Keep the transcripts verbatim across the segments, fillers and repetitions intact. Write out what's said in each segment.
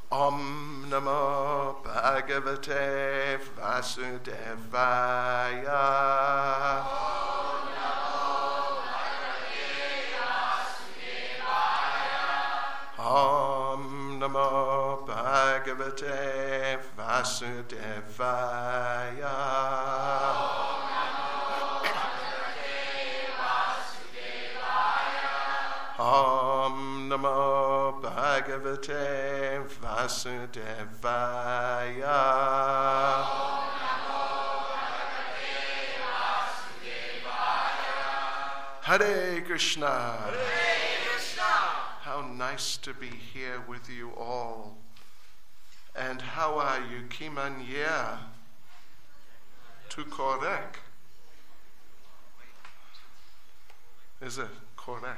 Om Namo Bhagavate Vasudevaya. Om Namo Bhagavate Vasudevaya. Om Namo Bhagavate Vasudevaya. Om Namo Bhagavate Vasudevaya. Hare Krishna. Hare Krishna. How nice to be here with you all. And how are you? Kimanya? Tu korek? Is it korek?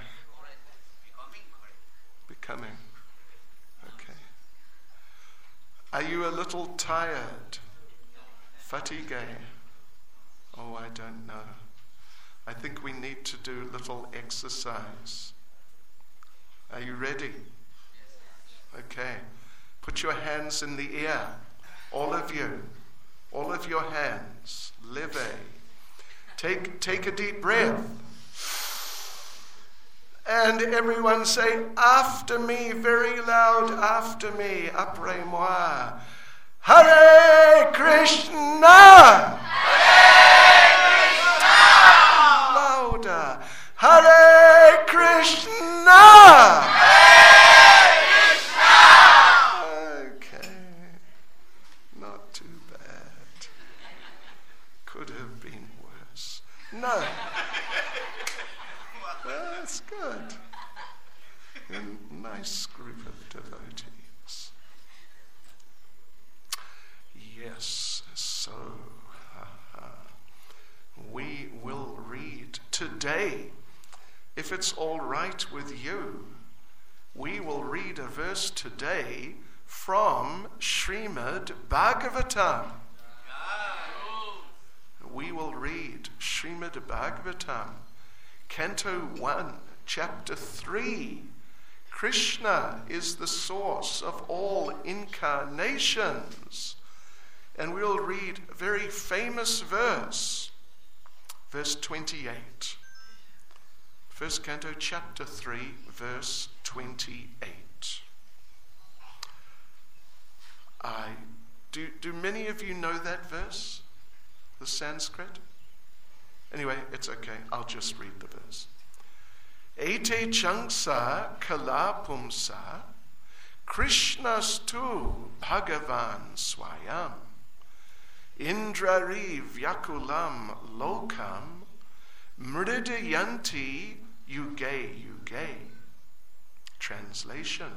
Becoming. Okay. Are you a little tired? Fatigue? Oh, I don't know. I think we need to do a little exercise. Are you ready? Okay. Put your hands in the air. All of you. All of your hands. Leve. Take, take a deep breath. And everyone say, after me, very loud, after me, après moi. Hare Krishna! Hare Krishna! Louder. Hare Krishna! Hare Krishna! Okay. Not too bad. Could have been worse. No. That's good. A nice group of devotees. Yes, so uh, we will read today, if it's all right with you, we will read a verse today from Srimad Bhagavatam. We will read Srimad Bhagavatam. Canto one, Chapter three. Krishna is the source of all incarnations. And we'll read a very famous verse, verse twenty-eight. First Canto, Chapter three, verse twenty-eight. I do, do many of you know that verse? The Sanskrit? Anyway, it's okay. I'll just read the verse. Ete changsa kalapumsa Krishnastu Bhagavan Swayam Indrari Vyakulam Lokam Mridayanti Yuge Yuge. Translation.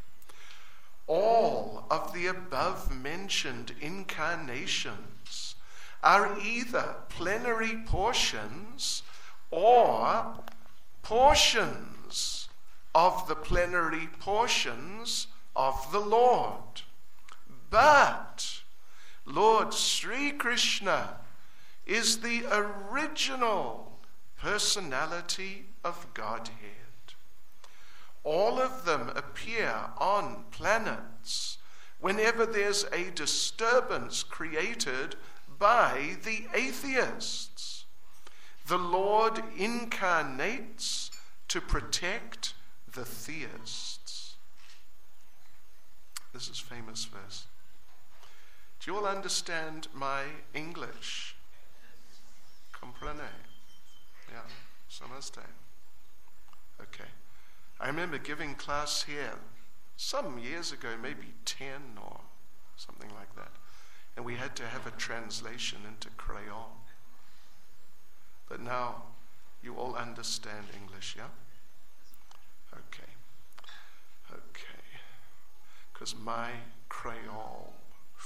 All of the above mentioned incarnations are either plenary portions or portions of the plenary portions of the Lord. But Lord Sri Krishna is the original personality of Godhead. All of them appear on planets whenever there's a disturbance created by the atheists. The Lord incarnates to protect the theists. This is a famous verse. Do you all understand my English? Comprenez? Yeah, samajhte? Okay. I remember giving class here some years ago, maybe ten or something like that. And we had to have a translation into Creole. But now you all understand English, yeah? Okay. Okay. Because my Creole,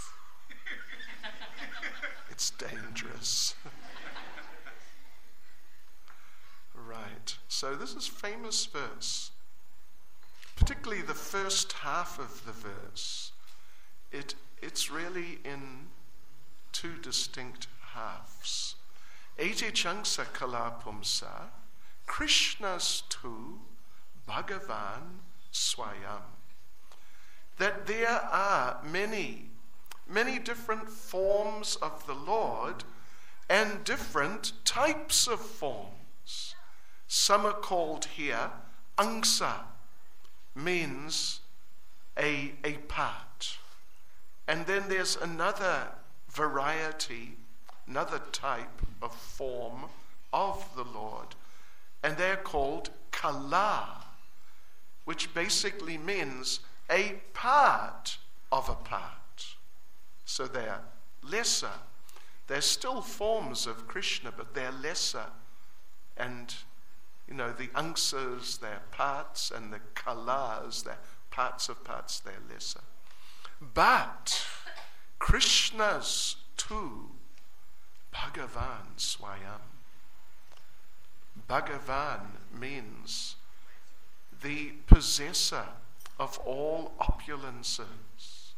it's dangerous. Right. So this is famous verse. Particularly the first half of the verse. It It's really in two distinct halves. Ete changsa kalapumsa Krishnastu Bhagavan Swayam. that there are many, many different forms of the Lord and different types of forms. Some are called here angsa, means a, a part. And then there's another variety, another type of form of the Lord, and they're called kala, which basically means a part of a part. So they're lesser. They're still forms of Krishna, but they're lesser. And, you know, the angsas, they're parts, and the kalas, they're parts of parts, they're lesser. But Krishna's too, Bhagavan Swayam. Bhagavan means the possessor of all opulences.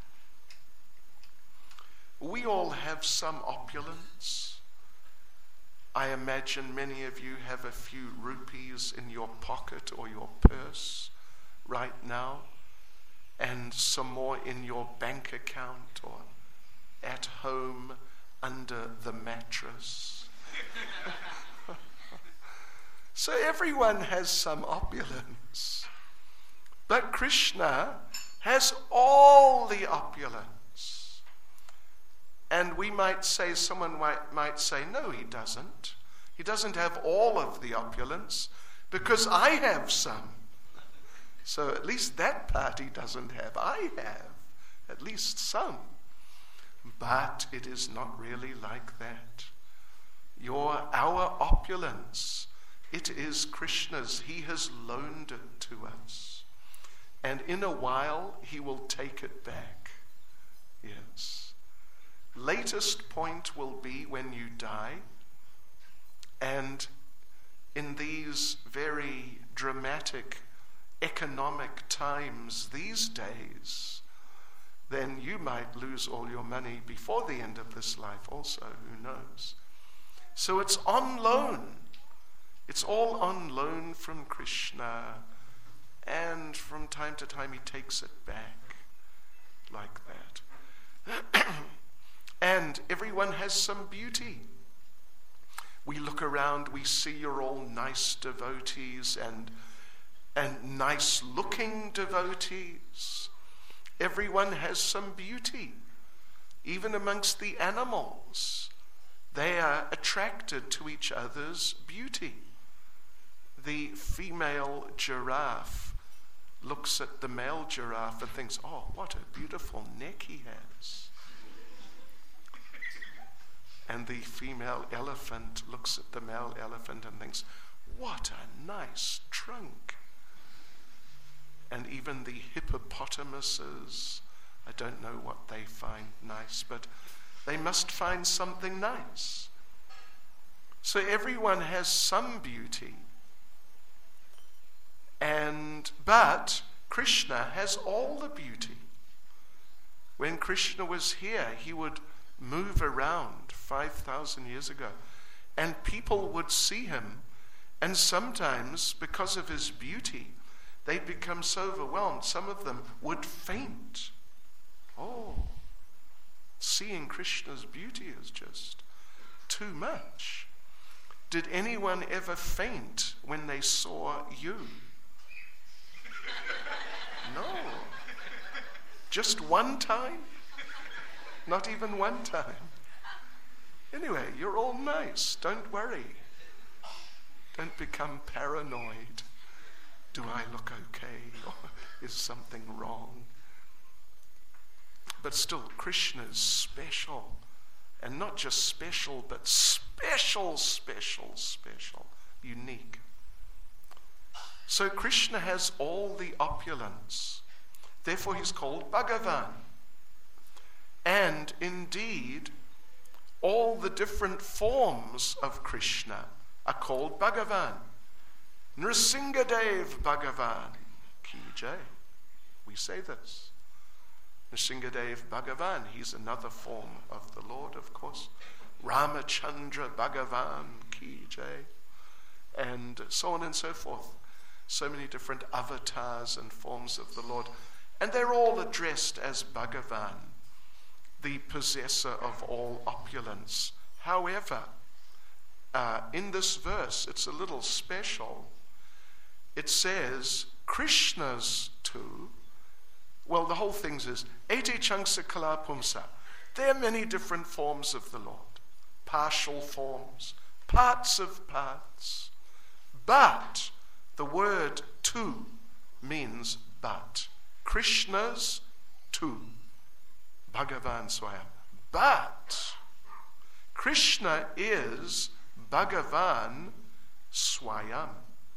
We all have some opulence. I imagine many of you have a few rupees in your pocket or your purse right now, and some more in your bank account or at home under the mattress. So everyone has some opulence. But Krishna has all the opulence. And we might say, someone might, might say, no, he doesn't. He doesn't have all of the opulence because I have some. So at least that part he doesn't have. I have at least some. But it is not really like that. Your, our opulence, it is Krishna's. He has loaned it to us. And in a while, he will take it back. Yes. Latest point will be when you die. And in these very dramatic economic times these days, then you might lose all your money before the end of this life also. Who knows? So it's on loan. It's all on loan from Krishna, and from time to time he takes it back like that. And everyone has some beauty. We look around, we see you're all nice devotees and, and nice looking devotees. Everyone has some beauty. Even amongst the animals, they are attracted to each other's beauty. The female giraffe looks at the male giraffe and thinks, oh, what a beautiful neck he has. And the female elephant looks at the male elephant and thinks, what a nice trunk. And even the hippopotamuses, I don't know what they find nice, but they must find something nice. So everyone has some beauty. And but Krishna has all the beauty. When Krishna was here, he would move around five thousand years ago, and people would see him, and sometimes, because of his beauty, they'd become so overwhelmed, some of them would faint. Oh, seeing Krishna's beauty is just too much. Did anyone ever faint when they saw you? No. Just one time? Not even one time. Anyway, you're all nice. Don't worry. Don't become paranoid. Do I look okay? Or is something wrong? But still, Krishna is special. And not just special, but special, special, special. Unique. So Krishna has all the opulence. Therefore he's called Bhagavan. And indeed, all the different forms of Krishna are called Bhagavan. Nrsingadev Bhagavan ki jai. We say this. Nrsingadev Bhagavan, he's another form of the Lord, of course. Ramachandra Bhagavan ki jai. And so on and so forth. So many different avatars and forms of the Lord. And they're all addressed as Bhagavan, the possessor of all opulence. However, uh, in this verse, it's a little special. It says, Krishna's too. Well, the whole thing is, Ete Changsa Kala Pumsa. There are many different forms of the Lord. Partial forms, parts of parts. But the word tu means but. Krishna's tu. Bhagavan Swayam. But Krishna is Bhagavan Swayam.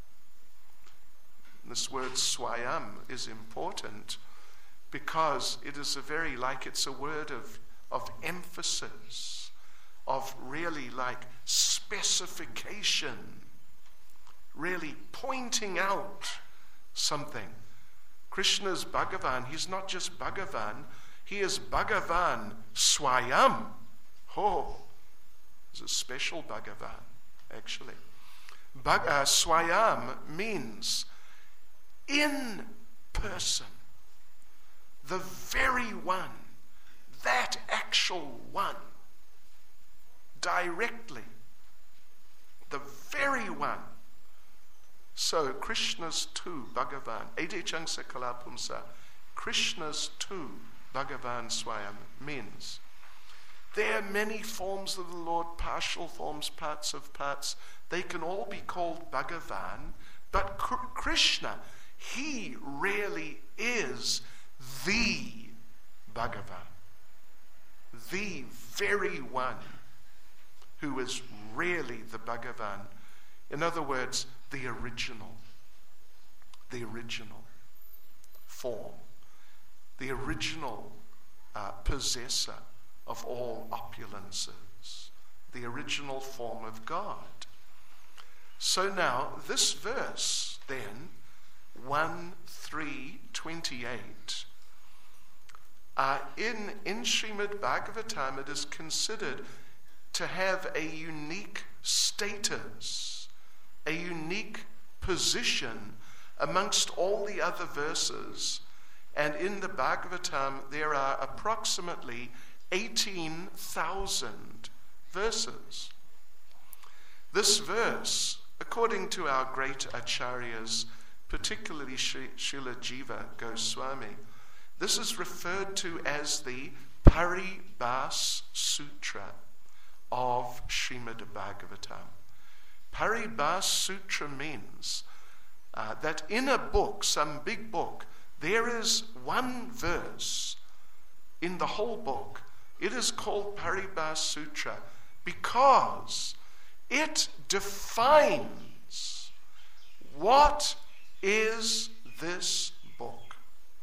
This word Swayam is important because it is a very, like it's a word of, of emphasis, of really like specification, really pointing out something. Krishna's Bhagavan, he's not just Bhagavan, he is Bhagavan Swayam. Oh, it's a special Bhagavan, actually. Bhag- uh, Swayam means in person, the very one, that actual one, directly, the very one. So Krishna's tu Bhagavan, Ede Changsa Kala Pumsa, Krishna's tu Bhagavan Swayam means there are many forms of the Lord, partial forms, parts of parts. They can all be called Bhagavan, but Krishna, he really is the Bhagavan, the very one who is really the Bhagavan. In other words, the original, the original form, the original uh, possessor of all opulences, the original form of God. So now, this verse, then, one three twenty-eight, uh, in, in Srimad Bhagavatam, it is considered to have a unique status, a unique position amongst all the other verses. And in the Bhagavatam, there are approximately eighteen thousand verses. This verse, according to our great acharyas, particularly Srila Jiva Goswami, this is referred to as the Paribhas Sutra of Srimad Bhagavatam. Paribhas Sutra means uh, that in a book, some big book, there is one verse in the whole book. It is called Paribhas Sutra because it defines what is this book.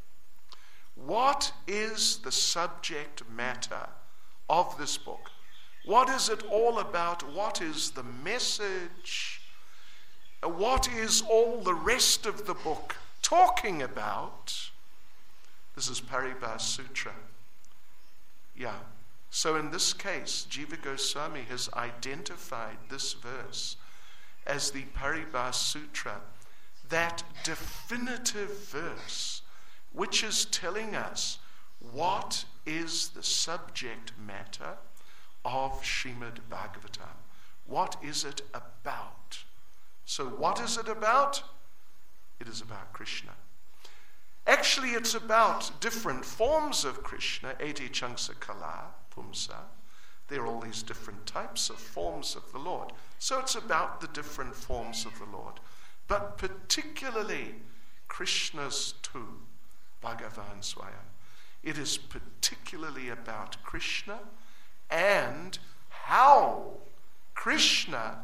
What is the subject matter of this book? What is it all about? What is the message? What is all the rest of the book talking about? This is Paribhas Sutra. Yeah. So in this case, Jiva Goswami has identified this verse as the Paribhas Sutra, that definitive verse which is telling us what is the subject matter of Srimad Bhagavatam. What is it about? So what is it about? It is about Krishna. Actually, it's about different forms of Krishna, Ete Changsa Kala Pumsa. There are all these different types of forms of the Lord. So it's about the different forms of the Lord. But particularly Krishna's tu, Bhagavan Swayam. It is particularly about Krishna and how Krishna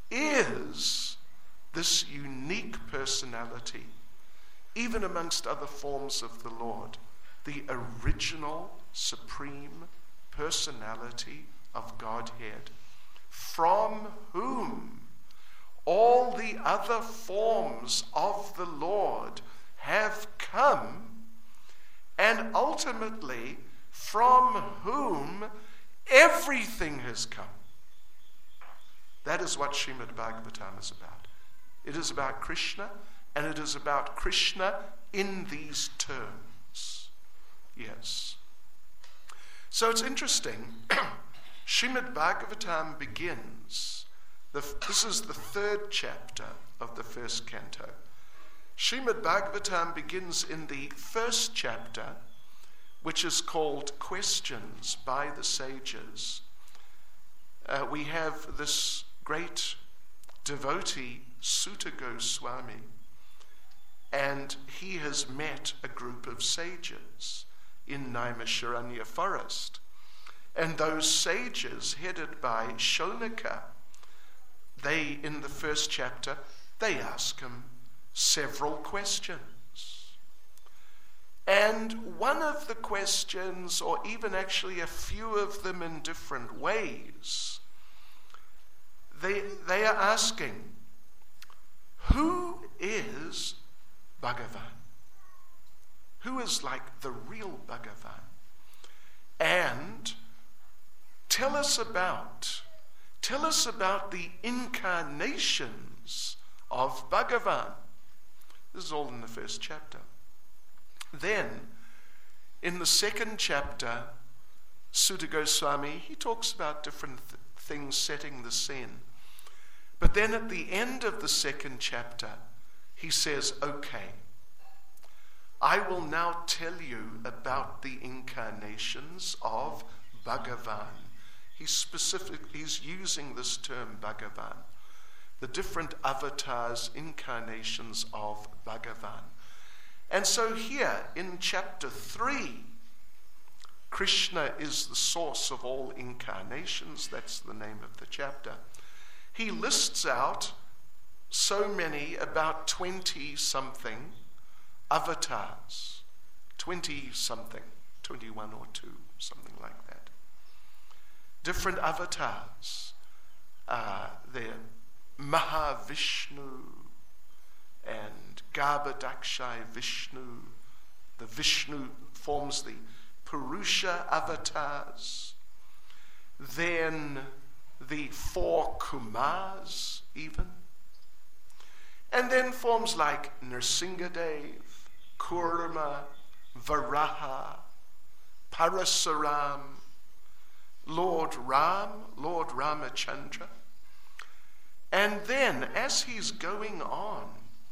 is this unique personality, even amongst other forms of the Lord, the original supreme personality of Godhead, from whom all the other forms of the Lord have come, and ultimately from whom everything has come. That is what Srimad Bhagavatam is about. It is about Krishna, and it is about Krishna in these terms. Yes. So it's interesting. Srimad Bhagavatam begins, the, this is the third chapter of the first canto. Srimad Bhagavatam begins in the first chapter, which is called Questions by the Sages. Uh, we have this great devotee, Suta Goswami, and he has met a group of sages in Naimisharanya forest. And those sages, headed by Shonaka, they, in the first chapter, they ask him several questions. And one of the questions, or even actually a few of them in different ways, they, they are asking, who is Bhagavan? Who is like the real Bhagavan? And tell us about, tell us about the incarnations of Bhagavan. This is all in the first chapter. Then, in the second chapter, Suta Goswami, he talks about different th- things setting the scene. But then at the end of the second chapter, he says, okay, I will now tell you about the incarnations of Bhagavan. He's specific, he's using this term Bhagavan. The different avatars, incarnations of Bhagavan. And so here in chapter three, Krishna is the source of all incarnations. That's the name of the chapter. He lists out so many, about twenty-something avatars. twenty-something, twenty-one or two, something like that. Different avatars. Uh, they're Mahavishnu and Garbhodakshai Vishnu. The Vishnu forms the Purusha avatars. Then the four Kumars even. And then forms like Nrsingadev, Kurma, Varaha, Parasaram, Lord Ram, Lord Ramachandra. And then, as he's going on,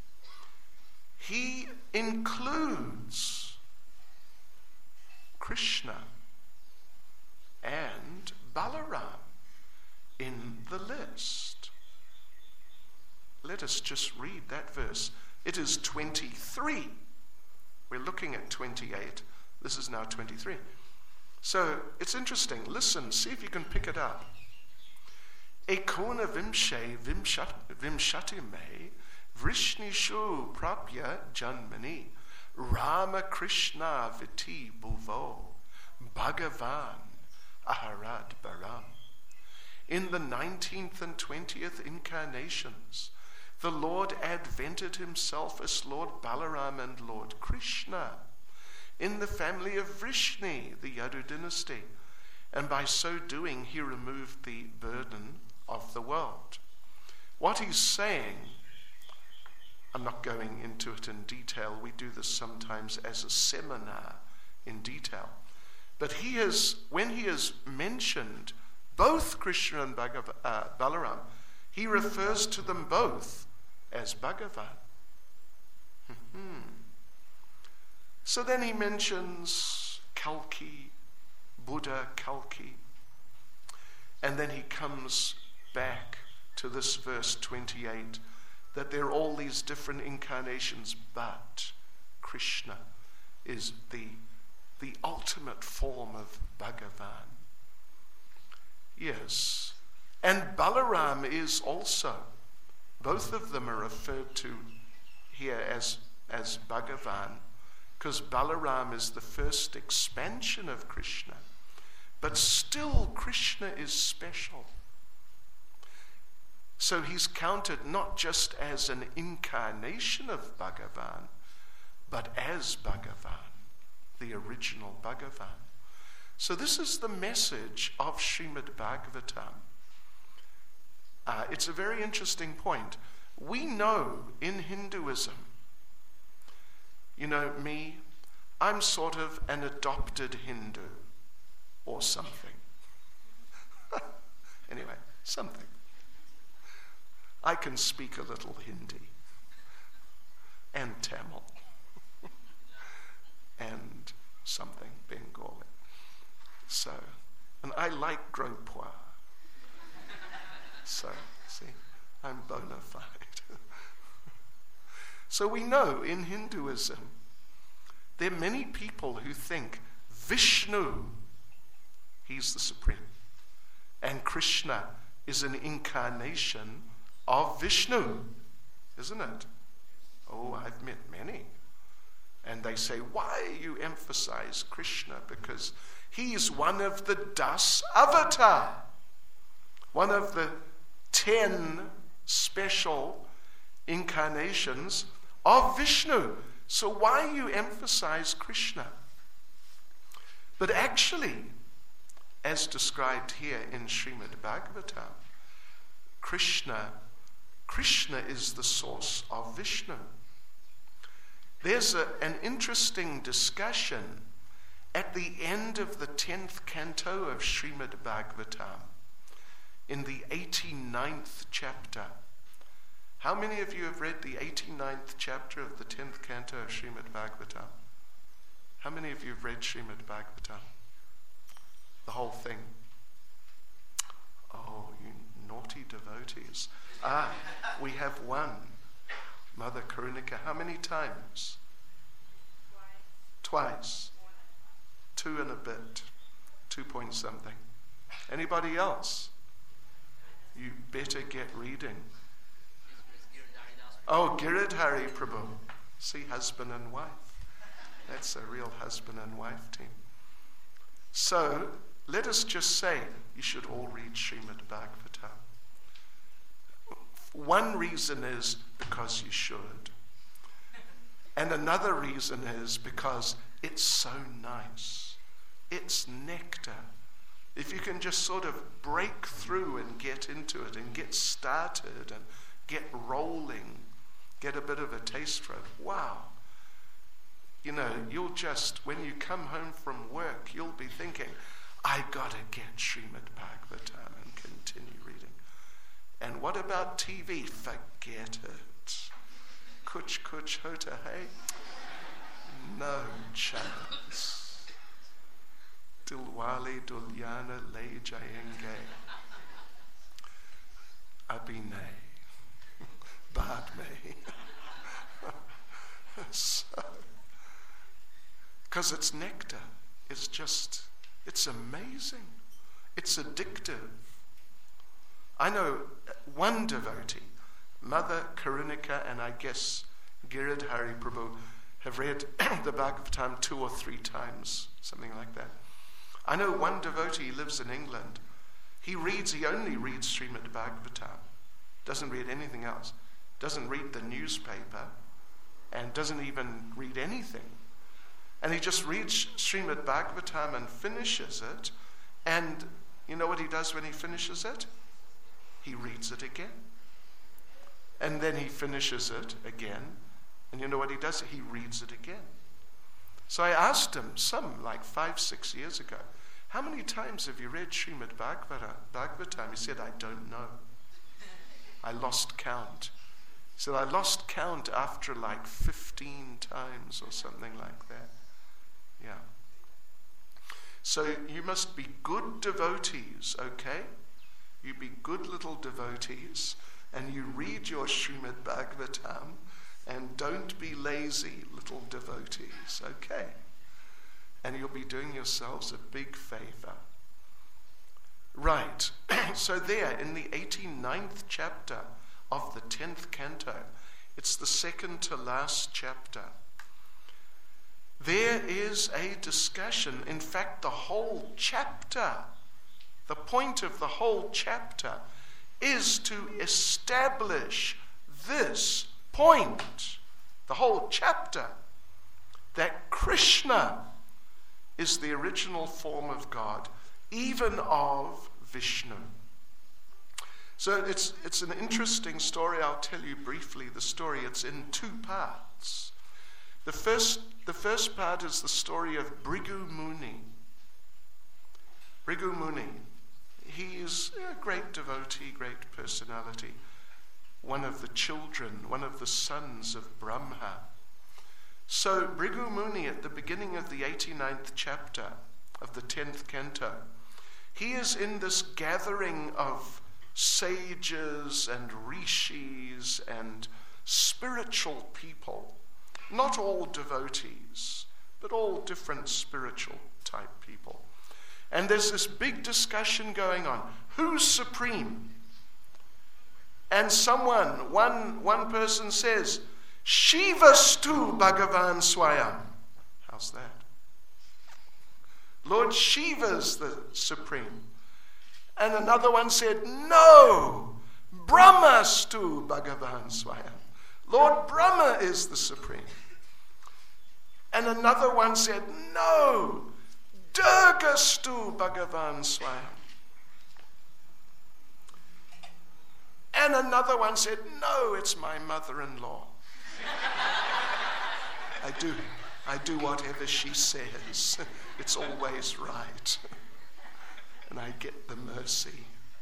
he includes Krishna and Balaram in the list. Let us just read that verse. It is twenty-three. We're looking at twenty-eight. This is now twenty-three. So it's interesting. Listen, see if you can pick it up. Ekona vimshe vimshati me vrishnishu prapya janmani Rama Krishna viti bhuvo Bhagavan aharad baram. In the nineteenth and twentieth incarnations, the Lord advented himself as Lord Balaram and Lord Krishna in the family of Vrishni, the Yadu dynasty, and by so doing he removed the burden of the world. What he's saying, I'm not going into it in detail, we do this sometimes as a seminar in detail, but he has, when he has mentioned both Krishna and Bhagav, uh, Balaram, he refers to them both as Bhagavan. So then he mentions Kalki, Buddha Kalki, and then he comes back to this verse twenty-eight, that there are all these different incarnations, but Krishna is the, the ultimate form of Bhagavan. Yes, and Balaram is also, both of them are referred to here as, as Bhagavan, because Balaram is the first expansion of Krishna, but still Krishna is special. So he's counted not just as an incarnation of Bhagavan, but as Bhagavan, the original Bhagavan. So this is the message of Srimad Bhagavatam. Uh, it's a very interesting point. We know in Hinduism, you know me, I'm sort of an adopted Hindu or something. Anyway, something. I can speak a little Hindi and Tamil and something Bengali. So, and I like gros pois. So, see, I'm bona fide. So we know in Hinduism, there are many people who think Vishnu, he's the supreme, and Krishna is an incarnation of Vishnu, isn't it? Oh, I've met many. And they say, why you emphasize Krishna? Because he's one of the Das Avatar, one of the ten special incarnations of Vishnu. So why you emphasize Krishna? But actually, as described here in Srimad Bhagavatam, Krishna, Krishna is the source of Vishnu. There's a, an interesting discussion at the end of the tenth canto of Srimad Bhagavatam, in the eighty-ninth chapter. How many of you have read the eighty-ninth chapter of the tenth canto of Srimad Bhagavatam? How many of you have read Srimad Bhagavatam? The whole thing. Oh, you naughty devotees. Ah, we have one. Mother Karunika, how many times? Twice. Twice. Two and a bit. Two point something. Anybody else? You better get reading. Oh, Giridhari Prabhu. See, husband and wife. That's a real husband and wife team. So, let us just say, you should all read Srimad Bhagavatam. One reason is because you should. And another reason is because it's so nice. It's nectar. If you can just sort of break through and get into it and get started and get rolling, get a bit of a taste for it, wow. You know, you'll just, when you come home from work, you'll be thinking, I gotta get Srimad Bhagavatam and continue reading. And what about T V? Forget it. Kuch kuch hota hey? No chance. Dilwale dulyana le jayenge. Abhinay. Bad me. So, because it's nectar. It's just, it's amazing. It's addictive. I know one devotee, Mother Karunika, and I guess Giridhari Prabhu have read the Bhagavatam two or three times, something like that. I know one devotee lives in England. He reads, he only reads Srimad Bhagavatam, doesn't read anything else, doesn't read the newspaper, and doesn't even read anything. And he just reads Srimad Bhagavatam and finishes it, and you know what he does when he finishes it? He reads it again. And then he finishes it again. And you know what he does? He reads it again. So I asked him, some like five, six years ago, how many times have you read Srimad Bhagavatam? He said, I don't know. I lost count. He said, I lost count after like fifteen times or something like that. Yeah. So you must be good devotees, okay? You be good little devotees, and you read your Srimad Bhagavatam, and don't be lazy little devotees, okay? And you'll be doing yourselves a big favor. Right, so there in the eighty-ninth chapter of the tenth canto, it's the second to last chapter, there is a discussion, in fact the whole chapter, the point of the whole chapter is to establish this point, the whole chapter, that Krishna is the original form of God, even of Vishnu. So it's it's an interesting story. I'll tell you briefly the story. It's in two parts. The first The first part is the story of Bhrigu Muni. Bhrigu Muni, he is a great devotee, great personality, one of the children, one of the sons of Brahma. So Bhrigu Muni, at the beginning of the eighty-ninth chapter of the tenth canto, he is in this gathering of sages and rishis and spiritual people, not all devotees, but all different spiritual type people. And there's this big discussion going on. Who's supreme? And someone, one, one person says, Shivastu Bhagavan Swayam. How's that? Lord Shiva's the supreme. And another one said, no, Brahmastu Bhagavan Swayam. Lord Brahma is the supreme. And another one said, no, Durgastu Bhagavan Swayam. And another one said, no, it's my mother-in-law. I do, I do whatever she says. It's always right. And I get the mercy.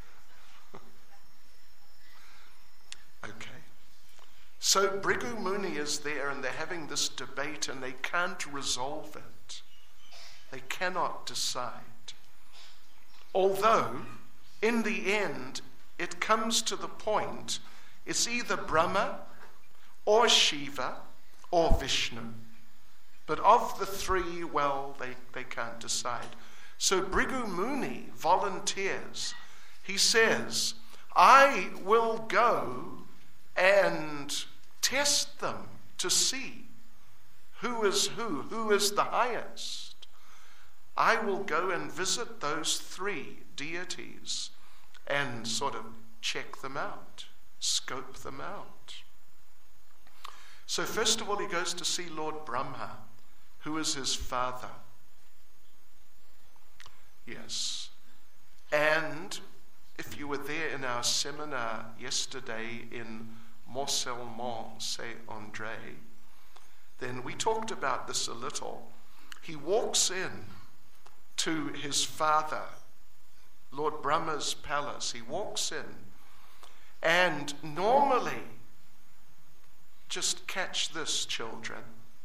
Okay. So Bhrigu Muni is there and they're having this debate and they can't resolve it. They cannot decide. Although, in the end, it comes to the point, it's either Brahma or Shiva or Vishnu. But of the three, well, they, they can't decide. So Bhrigu Muni volunteers. He says, I will go and test them to see who is who, who is the highest. I will go and visit those three deities and sort of check them out, scope them out. So first of all, he goes to see Lord Brahma, who is his father. Yes. And if you were there in our seminar yesterday in Morcellement, Saint-André, then we talked about this a little. He walks in to his father, Lord Brahma's palace. He walks in, and normally, just catch this, children.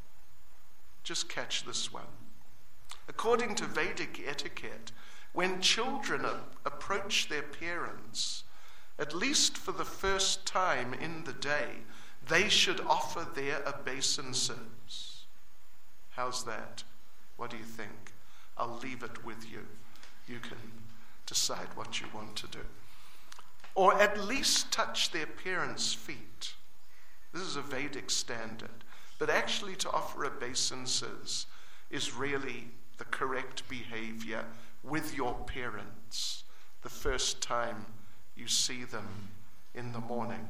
Just catch this one. According to Vedic etiquette, when children a- approach their parents, at least for the first time in the day, they should offer their obeisances. How's that? What do you think? I'll leave it with you. You can decide what you want to do. Or at least touch their parents' feet. This is a Vedic standard. But actually to offer obeisances is really the correct behavior with your parents the first time you see them in the morning.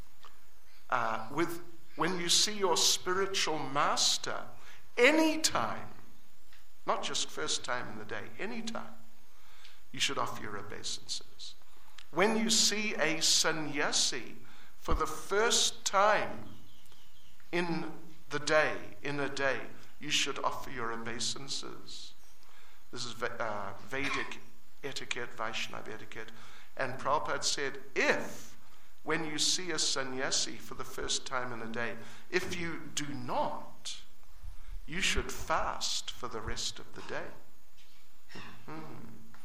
Uh, with when you see your spiritual master, any time, not just first time in the day, any time, you should offer your obeisances. When you see a sannyasi for the first time in the day, in a day, you should offer your obeisances. This is uh, Vedic etiquette, Vaishnava etiquette. And Prabhupada said, if, when you see a sannyasi for the first time in a day, if you do not, you should fast for the rest of the day. Mm-hmm.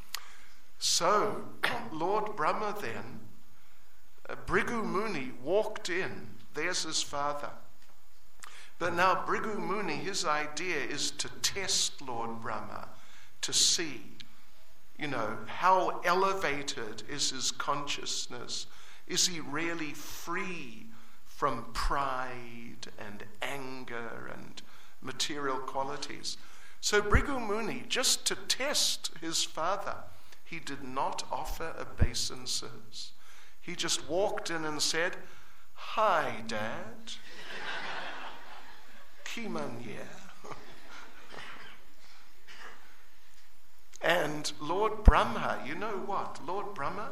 So, Lord Brahma then, uh, Bhrigu Muni walked in. There's his father. But now Bhrigu Muni, his idea is to test Lord Brahma, to see, you know, how elevated is his consciousness? Is he really free from pride and anger and material qualities? So Bhrigu Muni, just to test his father, he did not offer obeisances. He just walked in and said, "Hi, Dad. Kimanya." And Lord Brahma, you know what? Lord Brahma,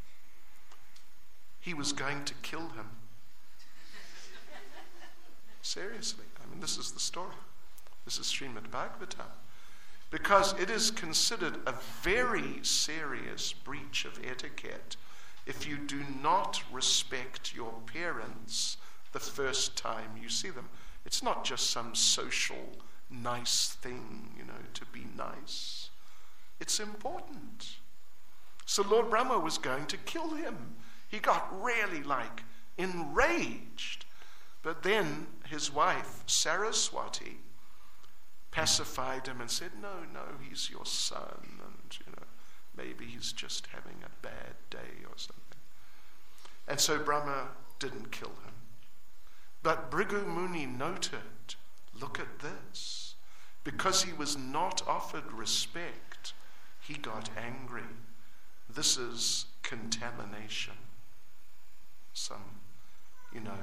he was going to kill him. Seriously, I mean, this is the story. This is Srimad Bhagavatam. Because it is considered a very serious breach of etiquette if you do not respect your parents the first time you see them. It's not just some social nice thing, you know, to be nice. It's important. So Lord Brahma was going to kill him. He got really like enraged. But then his wife, Saraswati, pacified him and said, no, no, he's your son, and you know, maybe he's just having a bad day or something. And so Brahma didn't kill him. But Bhrigu Muni noted, look at this. Because he was not offered respect, he got angry. This is contamination. Some, you know,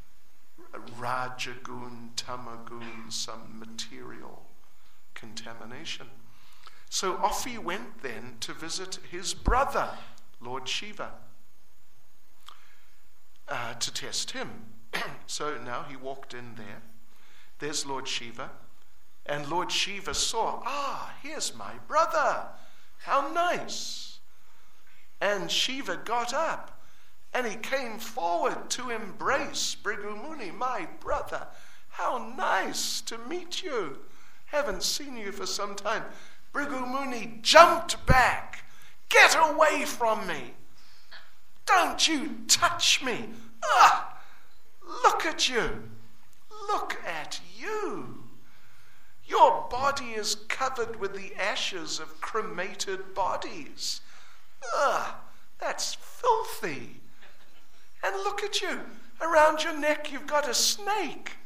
Rajagun, Tamagun, some material contamination. So off he went then to visit his brother, Lord Shiva, uh, to test him. So now he walked in there. There's Lord Shiva. And Lord Shiva saw, ah, here's my brother. How nice. And Shiva got up and he came forward to embrace Bhrigu Muni, my brother. How nice to meet you. Haven't seen you for some time. Bhrigu Muni jumped back. Get away from me. Don't you touch me. Ah! Look at you. Look at you. Your body is covered with the ashes of cremated bodies. Ugh, that's filthy. And look at you. Around your neck you've got a snake.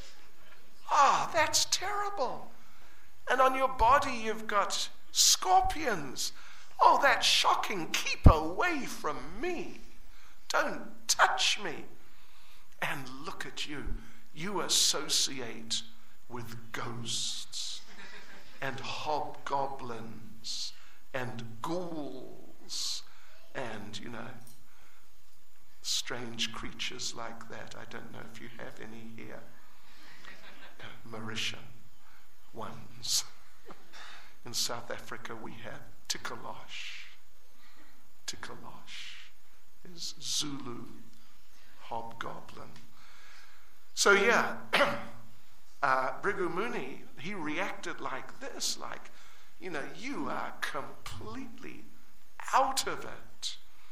Ah, oh, that's terrible. And on your body you've got scorpions. Oh, that's shocking. Keep away from me. Don't touch me. And look at you. You associate with ghosts and hobgoblins and ghouls and, you know, strange creatures like that. I don't know if you have any here. Uh, Mauritian ones. In South Africa we have Tikalosh. Tikalosh is Zulu hobgoblin. So yeah, uh, Bhrigu Muni, he reacted like this, like, you know, you are completely out of it.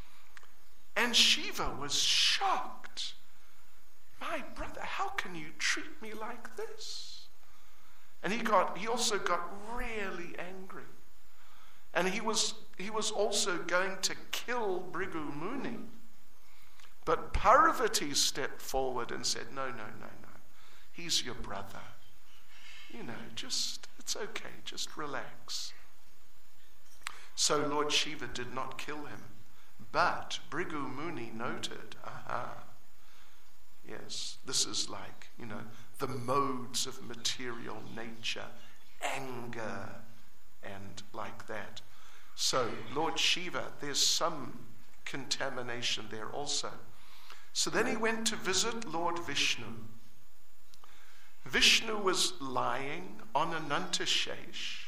And Shiva was shocked. My brother, how can you treat me like this? And he got, he also got really angry. And he was, he was also going to kill Bhrigu Muni. But Parvati stepped forward and said, no, no, no, no. He's your brother. You know, just, it's okay, just relax. So Lord Shiva did not kill him. But Bhrigu Muni noted, aha, yes, this is like, you know, the modes of material nature, anger, and like that. So Lord Shiva, there's some contamination there also. So then he went to visit Lord Vishnu. Vishnu was lying on Anantashesh.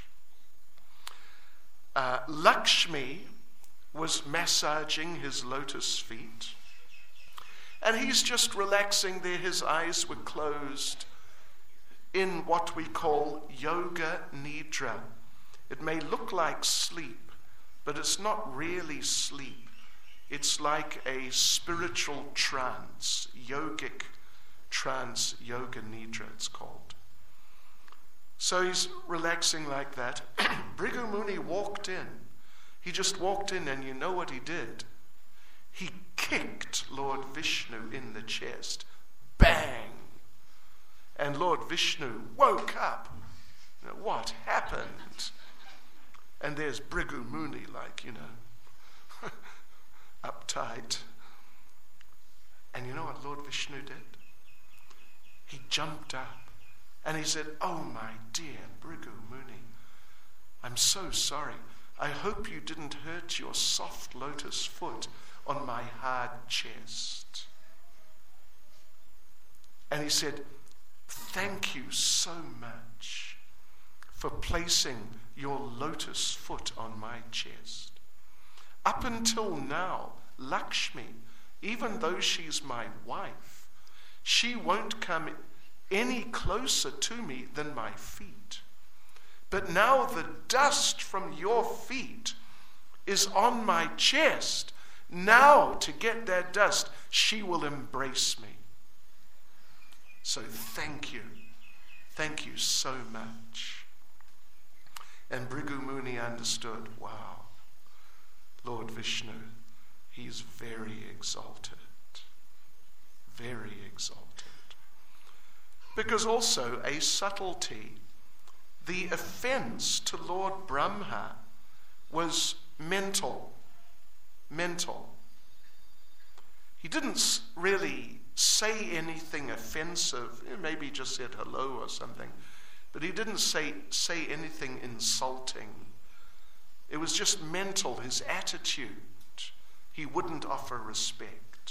Uh, Lakshmi was massaging his lotus feet. And he's just relaxing there. His eyes were closed in what we call yoga nidra. It may look like sleep, but it's not really sleep. It's like a spiritual trance, yogic trance, yoga nidra it's called. So he's relaxing like that. Bhrigu Muni walked in. He just walked in, and you know what he did? He kicked Lord Vishnu in the chest. Bang! And Lord Vishnu woke up. You know, what happened? And there's Bhrigu Muni, like, you know, uptight. And you know what Lord Vishnu did? He jumped up and he said, oh my dear Bhrigu Muni, I'm so sorry. I hope you didn't hurt your soft lotus foot on my hard chest. And he said, thank you so much. for placing your lotus foot on my chest. Up until now, Lakshmi, even though she's my wife, she won't come any closer to me than my feet. But now the dust from your feet is on my chest. Now, to get that dust, she will embrace me. So thank you. Thank you so much. And Bhrigu Muni understood, wow, Lord Vishnu, he's very exalted. Very exalted. Because also a subtlety, the offense to Lord Brahma was mental. Mental. He didn't really say anything offensive. Maybe he just said hello or something. But he didn't say, say anything insulting. It was just mental, his attitude. He wouldn't offer respect.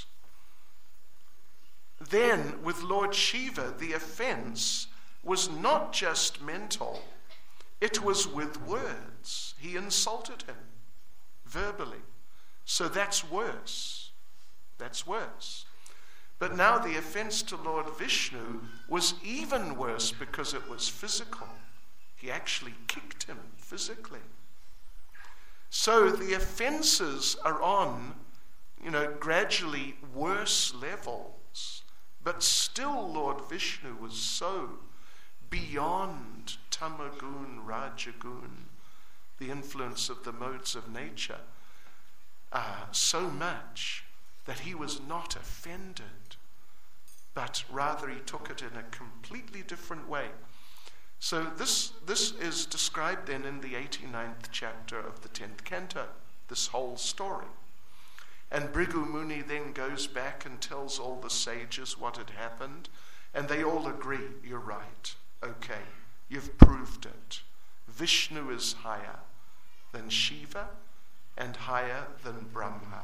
Then, with Lord Shiva, the offense was not just mental. It was with words. He insulted him verbally. So that's worse. That's worse. But now the offense to Lord Vishnu was even worse because it was physical. He actually kicked him physically. So the offenses are on, you know, gradually worse levels. But still Lord Vishnu was so beyond Tamagun, Rajagun, the influence of the modes of nature, uh, so much that he was not offended, but rather he took it in a completely different way. So this, this is described then in the eighty-ninth chapter of the tenth canto, this whole story. And Bhrigu Muni then goes back and tells all the sages what had happened, and they all agree, you're right, okay, you've proved it. Vishnu is higher than Shiva and higher than Brahma.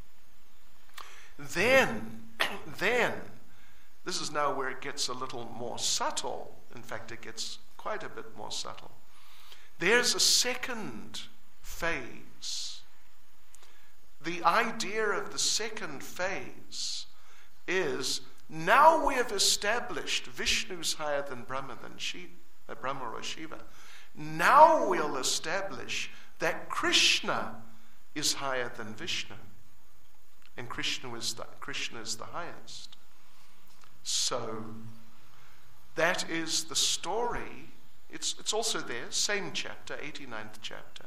Then, then, this is now where it gets a little more subtle. In fact, it gets quite a bit more subtle. There's a second phase. The idea of the second phase is, now we have established Vishnu's higher than Brahma than Shiva, uh, Brahma or Shiva. Now we'll establish that Krishna is higher than Vishnu. And Krishna is the, Krishna is the highest. So that is the story. It's, it's also there, same chapter, eighty-ninth chapter.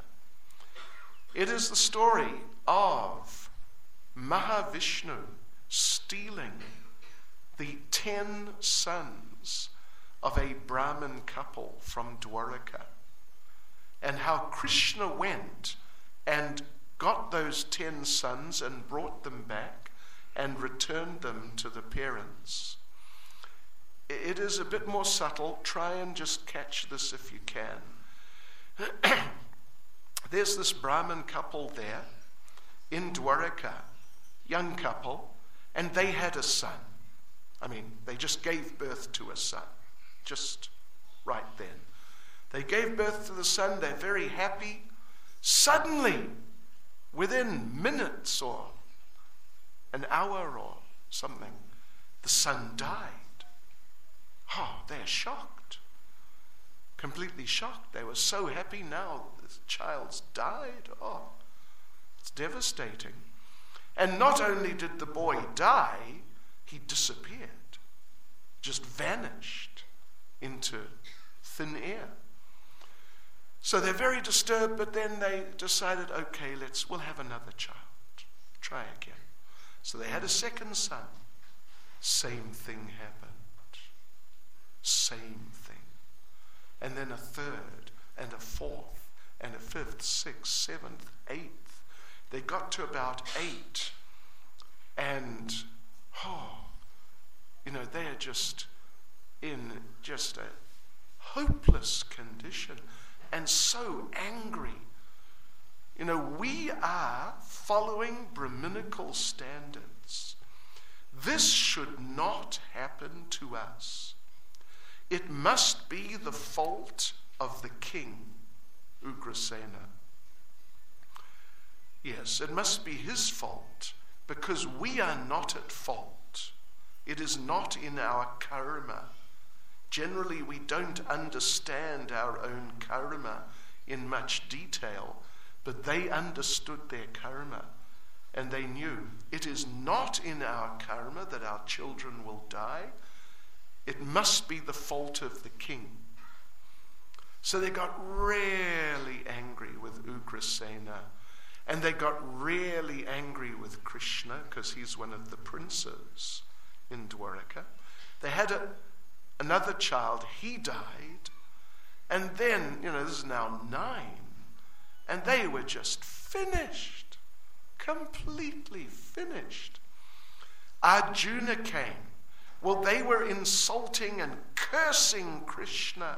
It is the story of Mahavishnu stealing the ten sons of a Brahmin couple from Dwaraka, and how Krishna went and got those ten sons and brought them back and returned them to the parents. It is a bit more subtle. Try and just catch this if you can. There's this Brahmin couple there in Dwaraka, young couple, and they had a son. I mean, they just gave birth to a son, just right then. They gave birth to the son, they're very happy. Suddenly, within minutes or an hour or something, the son died. Oh, they're shocked. Completely shocked. They were so happy now this child's died. Oh, it's devastating. And not only did the boy die, he disappeared. Just vanished into thin air. So they're very disturbed, but then they decided, okay, let's we'll have another child. Try again. So they had a second son. Same thing happened. Same thing. And then a third, and a fourth, and a fifth, sixth, seventh, eighth. They got to about eight. And, oh, you know, they are just in just a hopeless condition and so angry. You know, we are following Brahminical standards. This should not happen to us. It must be the fault of the king, Ugrasena. Yes, it must be his fault, because we are not at fault. It is not in our karma. Generally, we don't understand our own karma in much detail, but they understood their karma, and they knew it is not in our karma that our children will die. It must be the fault of the king. So they got really angry with Ugrasena, and they got really angry with Krishna, because he's one of the princes in Dwaraka. They had a, another child, he died, and then, you know, this is now nine, and they were just finished, completely finished. Arjuna came. Well, they were insulting and cursing Krishna.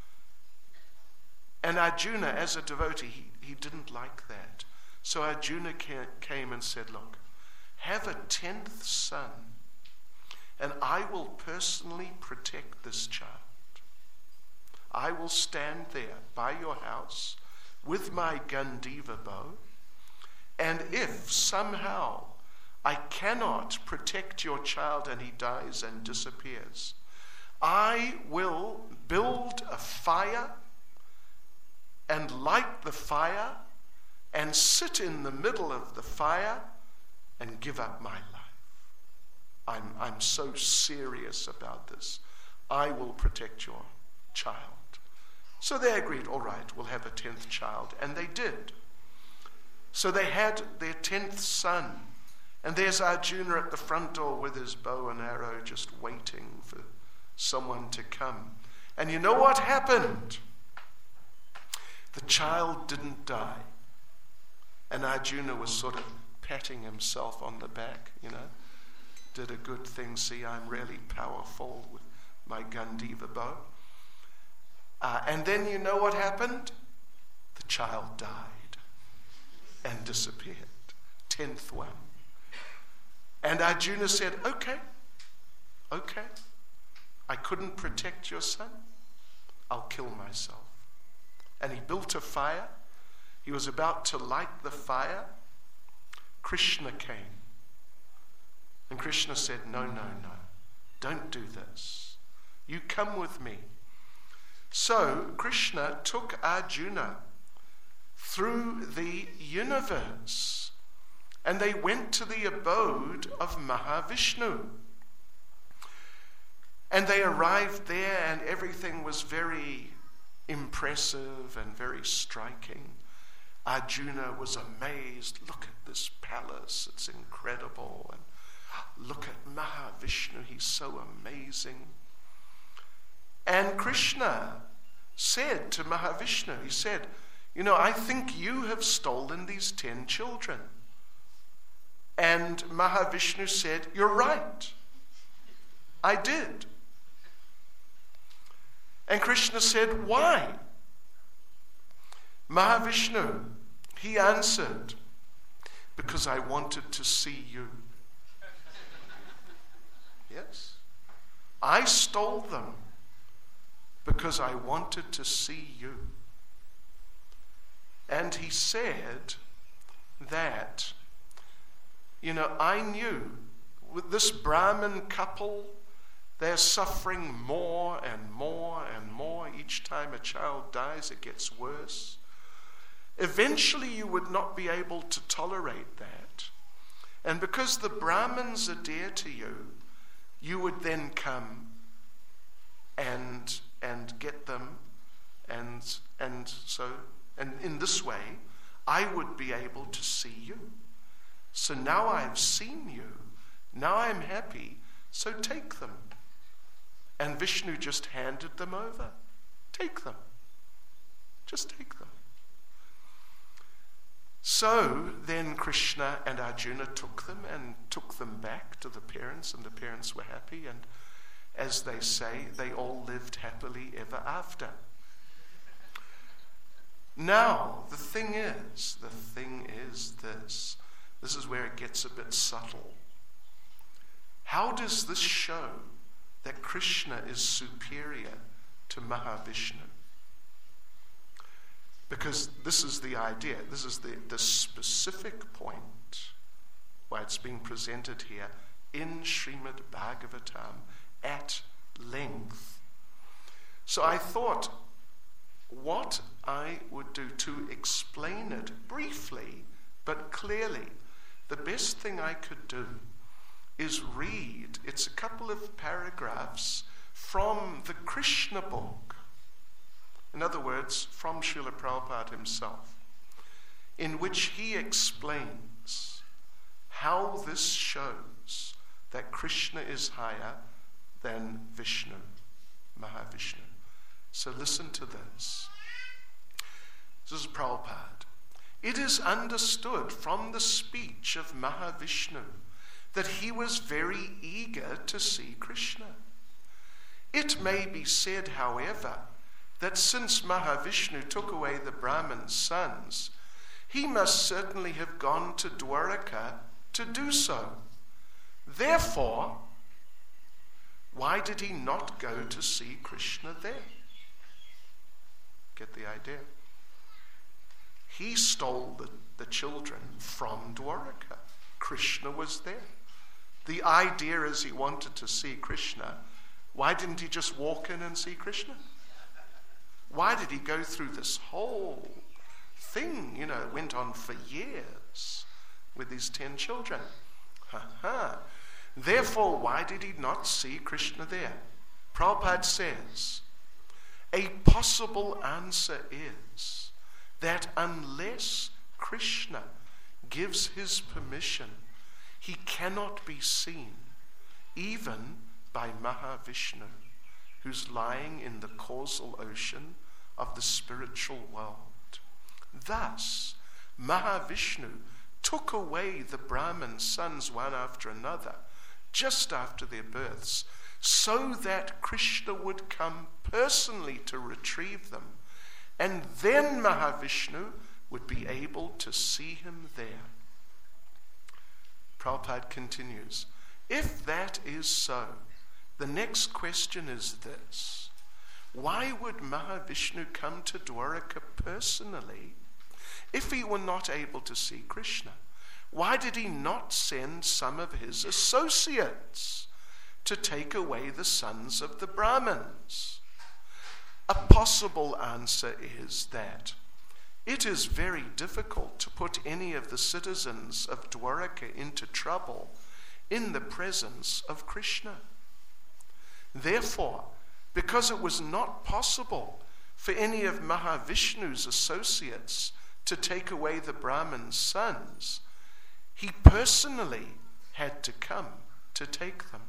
And Arjuna, as a devotee, he, he didn't like that. So Arjuna came and said, look, have a tenth son, and I will personally protect this child. I will stand there by your house with my Gandiva bow, and if somehow I cannot protect your child and he dies and disappears, I will build a fire and light the fire and sit in the middle of the fire and give up my life. I'm, I'm so serious about this. I will protect your child. So they agreed, all right, we'll have a tenth child. And they did. So they had their tenth son. And there's Arjuna at the front door with his bow and arrow, just waiting for someone to come. And you know what happened? The child didn't die. And Arjuna was sort of patting himself on the back, you know. Did a good thing. See, I'm really powerful with my Gandiva bow. Uh, and then you know what happened? The child died and disappeared. Tenth one. And Arjuna said, okay, okay. I couldn't protect your son. I'll kill myself. And he built a fire. He was about to light the fire. Krishna came. And Krishna said, no, no, no. Don't do this. You come with me. So Krishna took Arjuna through the universe, and they went to the abode of Mahavishnu. And they arrived there, and everything was very impressive and very striking. Arjuna was amazed. Look at this palace, it's incredible. And look at Mahavishnu, he's so amazing. And Krishna said to Mahavishnu, he said, you know, I think you have stolen these ten children. And Mahavishnu said, you're right. I did. And Krishna said, why? Mahavishnu, he answered, because I wanted to see you. Yes? I stole them because I wanted to see you. And he said that, you know, I knew with this Brahmin couple, they're suffering more and more and more. Each time a child dies, it gets worse. Eventually, you would not be able to tolerate that. And because the Brahmins are dear to you, you would then come and and get them, and and so and in this way, I would be able to see you. So now I've seen you. Now I'm happy. So take them. And Vishnu just handed them over. Take them. Just take them. So then Krishna and Arjuna took them and took them back to the parents, and the parents were happy, and as they say, they all lived happily ever after. Now, the thing is, the thing is this. This is where it gets a bit subtle. How does this show that Krishna is superior to Mahavishnu? Because this is the idea, this is the, the specific point why it's being presented here in Srimad Bhagavatam at length. So I thought what I would do to explain it briefly but clearly, the best thing I could do is read, it's a couple of paragraphs from the Krishna book. In other words, from Srila Prabhupada himself, in which he explains how this shows that Krishna is higher than Vishnu, Mahavishnu. So listen to this. This is Prabhupada. It is understood from the speech of Mahavishnu that he was very eager to see Krishna. It may be said, however, that since Mahavishnu took away the Brahman's sons, he must certainly have gone to Dwaraka to do so. Therefore, why did he not go to see Krishna there? Get the idea? He stole the, the children from Dwaraka. Krishna was there. The idea is he wanted to see Krishna. Why didn't he just walk in and see Krishna? Why did he go through this whole thing? You know, it went on for years with these ten children. Ha ha. Therefore, why did he not see Krishna there? Prabhupada says, a possible answer is that unless Krishna gives his permission, he cannot be seen, even by Mahavishnu, who's lying in the causal ocean of the spiritual world. Thus, Mahavishnu took away the Brahman sons one after another, just after their births, so that Krishna would come personally to retrieve them, and then Mahavishnu would be able to see him there. Prabhupada continues, if that is so, the next question is this: why would Mahavishnu come to Dwaraka personally if he were not able to see Krishna? Why did he not send some of his associates to take away the sons of the Brahmins? A possible answer is that it is very difficult to put any of the citizens of Dwaraka into trouble in the presence of Krishna. Therefore, because it was not possible for any of Mahavishnu's associates to take away the Brahman's sons, he personally had to come to take them.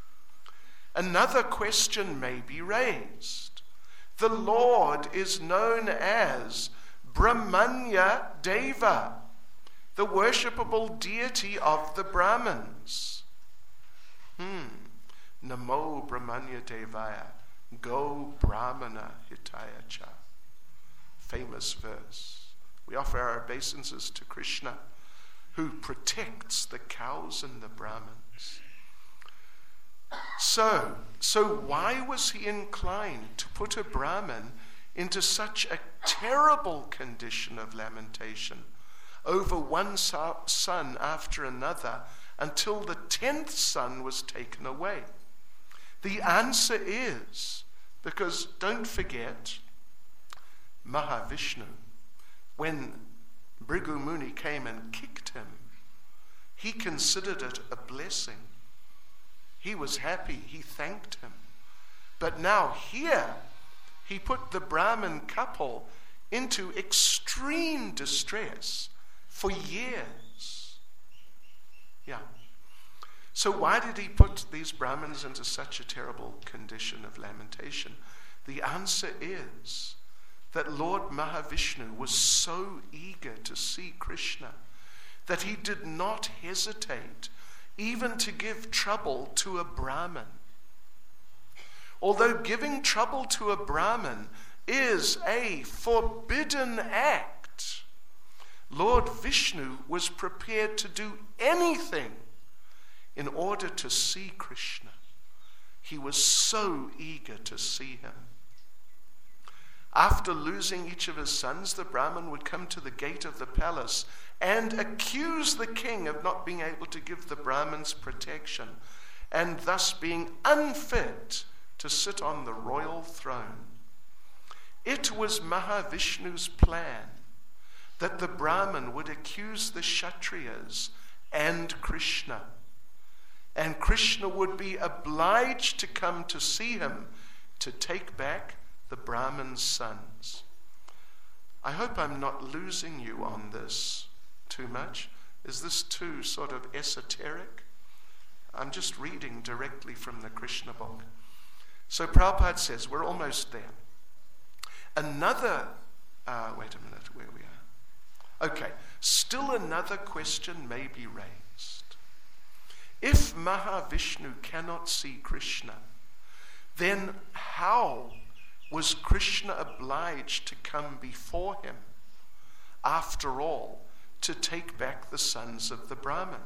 Another question may be raised. The Lord is known as Brahmanya Deva, the worshipable deity of the Brahmins. Hmm. Namo Brahmanya Devaya, Go Brahmana Hitaya Cha. Famous verse. We offer our obeisances to Krishna, who protects the cows and the Brahmins. So, so why was he inclined to put a Brahmin into such a terrible condition of lamentation over one son after another until the tenth son was taken away? The answer is because, don't forget, Mahavishnu, when Bhrigu Muni came and kicked him, he considered it a blessing. He was happy, he thanked him. But now here, he put the Brahmin couple into extreme distress for years. Yeah. So why did he put these Brahmins into such a terrible condition of lamentation? The answer is that Lord Mahavishnu was so eager to see Krishna that he did not hesitate even to give trouble to a Brahmin. Although giving trouble to a Brahmin is a forbidden act, Lord Vishnu was prepared to do anything in order to see Krishna. He was so eager to see him. After losing each of his sons, the Brahmin would come to the gate of the palace and accuse the king of not being able to give the Brahmins protection, and thus being unfit to sit on the royal throne. It was Mahavishnu's plan that the Brahmin would accuse the Kshatriyas and Krishna, and Krishna would be obliged to come to see him to take back the Brahmin's sons. I hope I'm not losing you on this too much. Is this too sort of esoteric? I'm just reading directly from the Krishna book. So Prabhupada says, we're almost there. Another, uh, wait a minute, where we are. Okay, still another question may be raised. If Mahavishnu cannot see Krishna, then how was Krishna obliged to come before him, after all, to take back the sons of the Brahmin?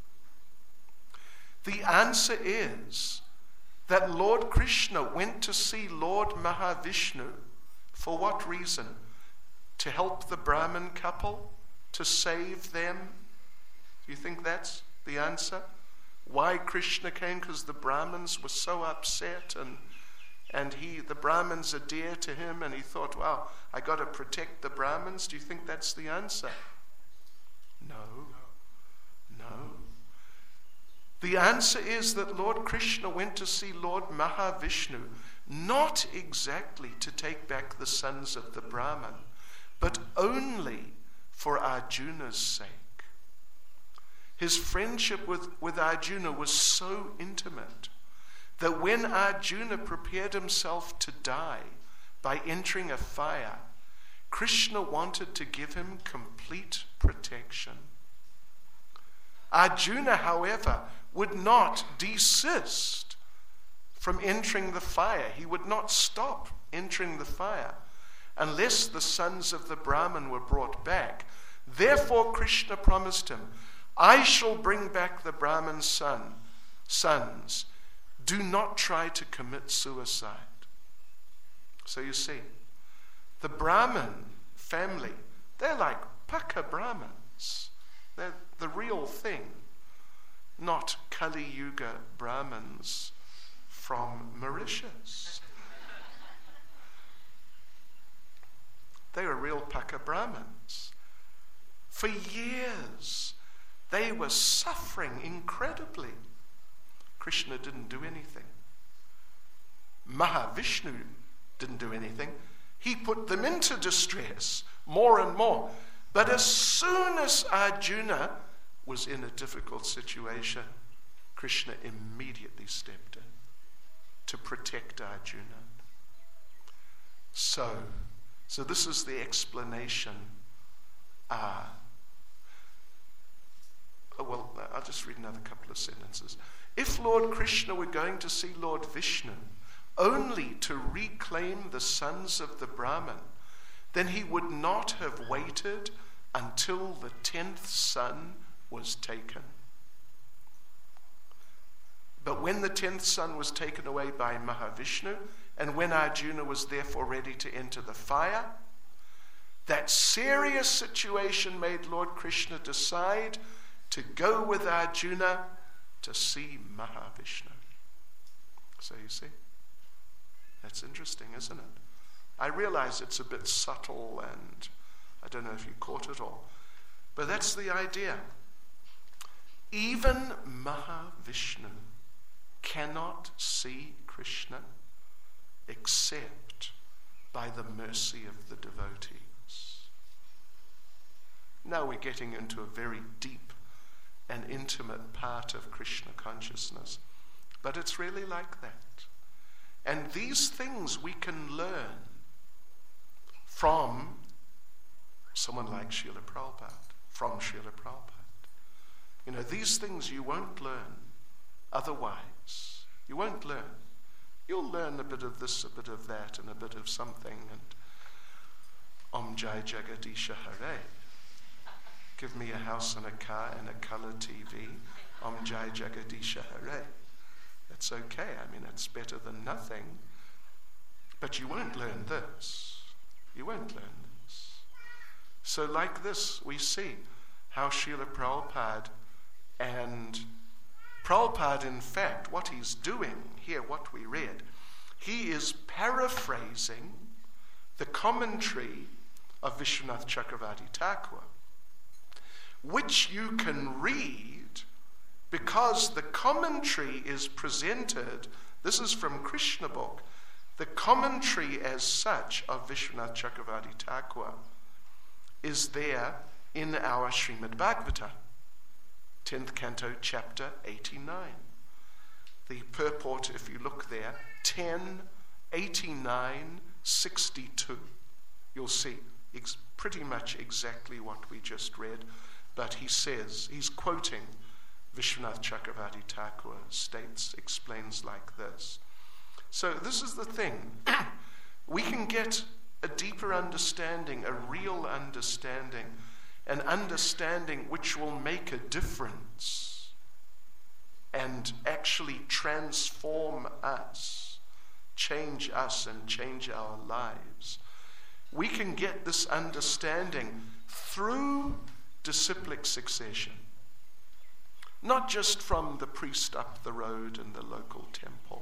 The answer is that Lord Krishna went to see Lord Mahavishnu. For what reason? To help the Brahmin couple? To save them? Do you think that's the answer? Why Krishna came? Because the Brahmins were so upset, and and he, the Brahmins are dear to him, and he thought, wow, I got to protect the Brahmins. Do you think that's the answer? No. No. The answer is that Lord Krishna went to see Lord Mahavishnu, not exactly to take back the sons of the Brahmin, but only for Arjuna's sake. His friendship with, with Arjuna was so intimate that when Arjuna prepared himself to die by entering a fire, Krishna wanted to give him complete protection. Arjuna, however, would not desist from entering the fire. He would not stop entering the fire unless the sons of the Brahmin were brought back. Therefore, Krishna promised him, I shall bring back the Brahmin's son, sons. Do not try to commit suicide. So you see, the Brahmin family, they're like Paka Brahmins. They're the real thing, not Kali Yuga Brahmins from Mauritius. They were real Paka Brahmins. For years, they were suffering incredibly. Krishna didn't do anything. Mahavishnu didn't do anything. He put them into distress more and more. But as soon as Arjuna was in a difficult situation, Krishna immediately stepped in to protect Arjuna. So, so this is the explanation. Uh, oh, well, I'll just read another couple of sentences. If Lord Krishna were going to see Lord Vishnu only to reclaim the sons of the Brahmin, then he would not have waited until the tenth son was taken. But when the tenth son was taken away by Mahavishnu, and when Arjuna was therefore ready to enter the fire, that serious situation made Lord Krishna decide to go with Arjuna to see Mahavishnu. So you see, that's interesting, isn't it? I realize it's a bit subtle, and I don't know if you caught it all, but that's the idea. Even Mahavishnu cannot see Krishna except by the mercy of the devotees. Now we're getting into a very deep and intimate part of Krishna consciousness, but it's really like that. And these things we can learn from someone like Srila Prabhupada, from Srila Prabhupada. You know, these things you won't learn otherwise. You won't learn. You'll learn a bit of this, a bit of that, and a bit of something, and Om Jai Jagadisha Hare. Give me a house and a car and a color T V. Om Jai Jagadisha Hare. That's okay. I mean, it's better than nothing. But you won't learn this. won't learn this. So like this, we see how Srila Prabhupada and Prabhupada, in fact, what he's doing here, what we read, he is paraphrasing the commentary of Vishwanath Chakravarti Thakur, which you can read because the commentary is presented. This is from Krishna book. The commentary as such of Vishwanath Chakravarti Thakur is there in our Srimad Bhagavata, tenth canto, chapter eighty-nine. The purport, if you look there, ten, eighty-nine, sixty-two. You'll see ex- pretty much exactly what we just read, but he says, he's quoting Vishwanath Chakravarti Thakur, states, explains like this. So this is the thing. We can get a deeper understanding, a real understanding, an understanding which will make a difference and actually transform us, change us and change our lives. We can get this understanding through disciplic succession, not just from the priest up the road in the local temple,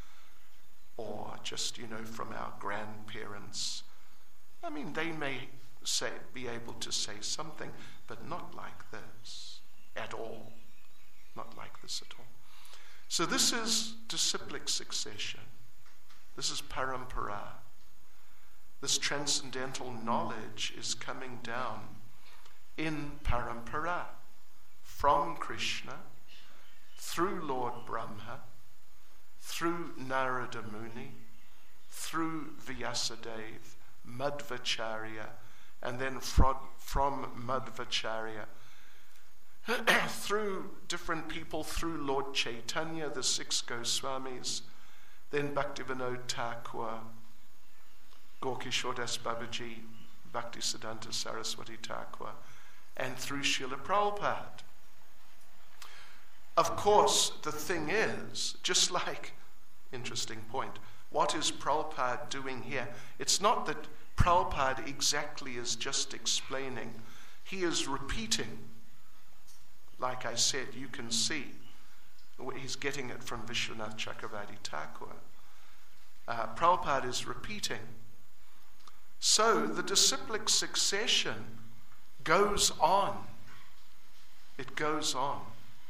or just, you know, from our grandparents. I mean, they may say, be able to say something, but not like this at all. Not like this at all. So this is disciplic succession. This is parampara. This transcendental knowledge is coming down in parampara from Krishna, through Lord Brahma, through Narada Muni, through Vyasadeva, Madhvacharya, and then from, from Madhvacharya, through different people, through Lord Chaitanya, the six Goswamis, then Bhaktivinoda Thakur, Gaurkishore Das Babaji, Bhaktisiddhanta Saraswati Thakur, and through Srila Prabhupada. Of course, the thing is, just like, interesting point, what is Prabhupada doing here? It's not that Prabhupada exactly is just explaining. He is repeating. Like I said, you can see he's getting it from Vishwanath Chakravarti Thakur. Uh, Prabhupada is repeating. So the disciplic succession goes on. It goes on.